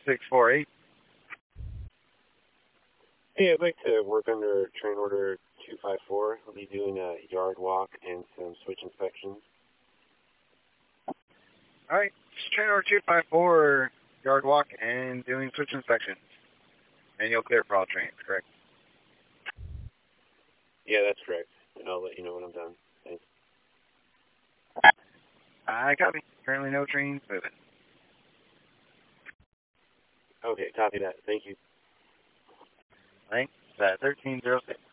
648. Hey, I'd like to work under train order 254. I'll be doing a yard walk and some switch inspections. All right. Train order 254, yard walk and doing switch inspections. And you'll clear for all trains, correct? Yeah, that's correct. And I'll let you know when I'm done. Thanks. I copy. Currently no trains moving. Okay, copy that. Thank you. Thanks. 1306.